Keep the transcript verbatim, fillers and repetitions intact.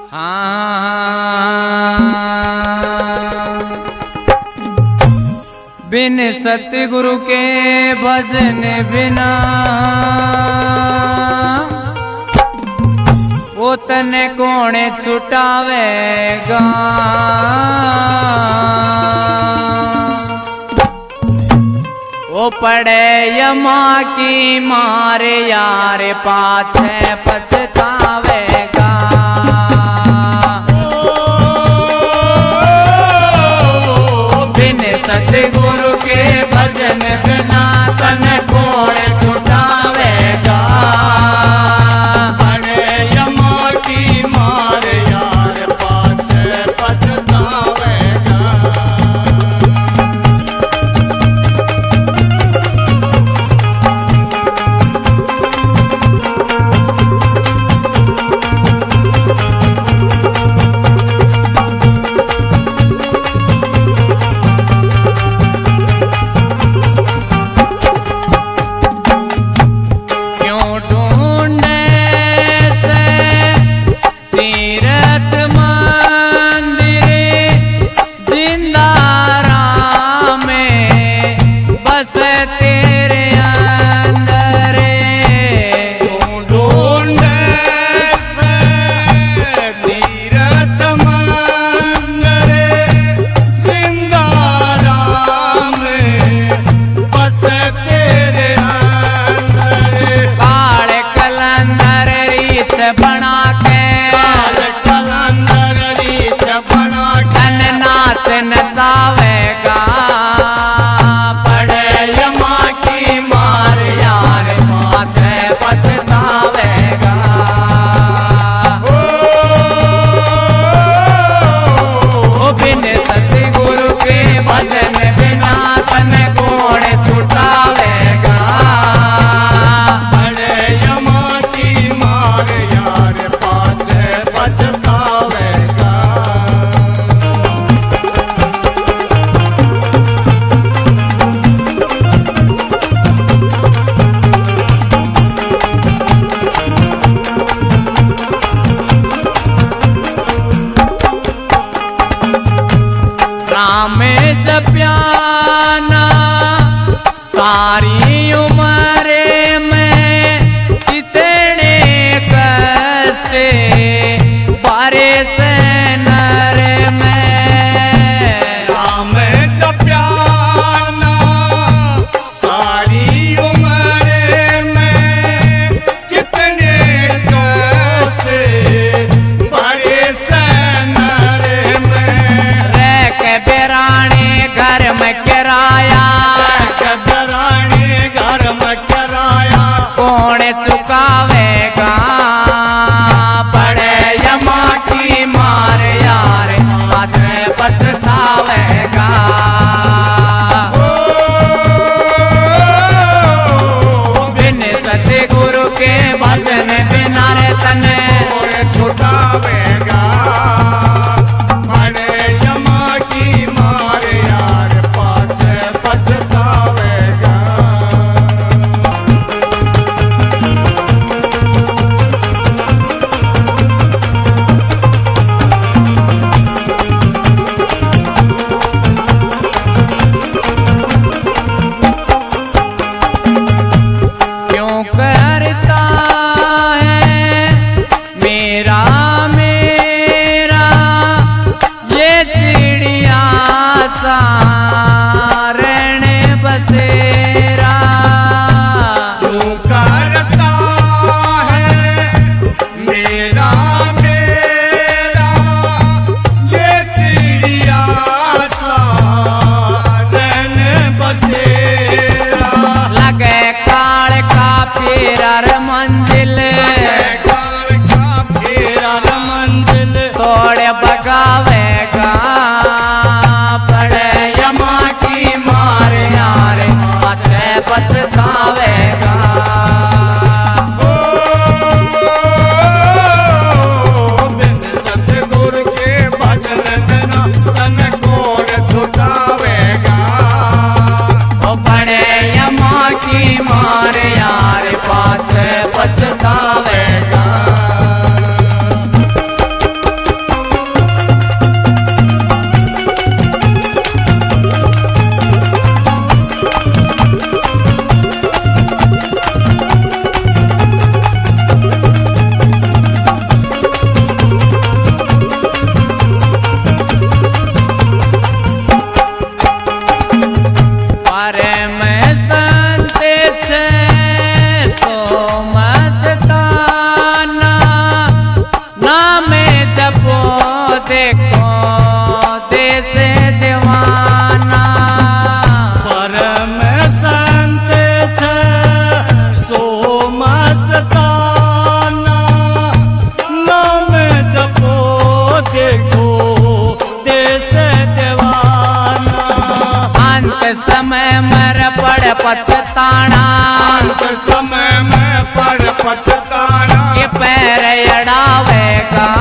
बिन सतगुरु के भजन बिना वो तने कोणे छुटावेगा। वो पड़े यमा की मारे यार पाछे पछतावेगा। बिन सतगुरु के भजन बिना तन कोण छुटावेगा। पड़े यमा की मारे यार पाछे पछतावेगा। बना के कलंदर रीछ बना के नाच नचावेगा। पड़े यमा की मार यार पाछे पछतावेगा। ओ बिन सतगुरु के भजन बिना तन कोण छुटावेगा। पड़े यमा की मार यार पाछे पछतावेगा। राम जप्याना सारी उम्र में कितने कष्ट बारे से नर में। राम जप्याना सारी उम्र में कितने कष्ट भरे से नर में। रह के बेराने घर में किराया कदरानी घर में किराया कौन चुकावेगा। पड़े यमा की मार यार पाछे पछतावेगा। बिन सतगुरु के भजन बिना रे तने कोण छुटावेगा। पड़े यमा की मार यार पाछे पछतावेगा। क्यों करता है मेरा मेरा ये चिड़िया सारण बसेरा। क्यों करता है मेरा मेरा ये चिड़िया सारन बसेरा। लगे काल का फेरर मंजिल काल का फेरा मंजिल थोड़े बगावेगा। पड़े यमा की मार यार पाछे पछतावेगा। देखो देश दीवाना। परम संत छ सो मस्ताना, नाम जपो देखो देश दीवाना। अंत समय मर पड़ पछताना, अंत समय में पर पछताना, ये पैर अड़ावेगा